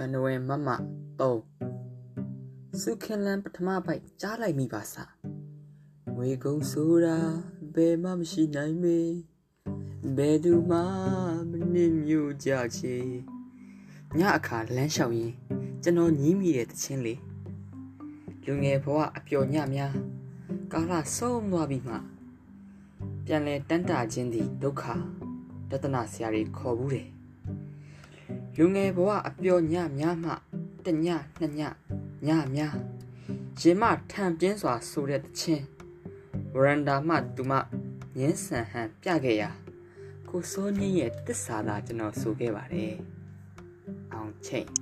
နဝင်းမမ3စုခင်လန်ပထမပိုက်ကြားလိုက်မိပါစငွေကုန်းဆိုတာဘယ်မှမရှိနိုင်မေဘယ်သူမှမနစ်မြို့ကြချေညအခါလမ်းလျှောက်ရင်ကျွန်တော်ညင်းမိတဲ့တခြင်းလေးလူငယ်ဘဝအပျော်ညများကာလဆုံးသွားပြီးမှပြန်လဲတန်းတာခြင်းသည်ဒုက္ခတသနာဆရာတွေခေါ်ဘူးတယ်လူငယ်ဘဝအပျော်ညများမှတညနှစ်ညညများရင်မထံပြင်းစွာဆိုတဲ့တခြင်းဝရန်ဒါမှသူမငင်းဆန်ဟန်ပြခဲ့ရာကိုစိုးညင်းရဲ့တစ္ဆာသာကျွန်တော်ဆိုခဲ့ပါတယ်အောင်ချိန်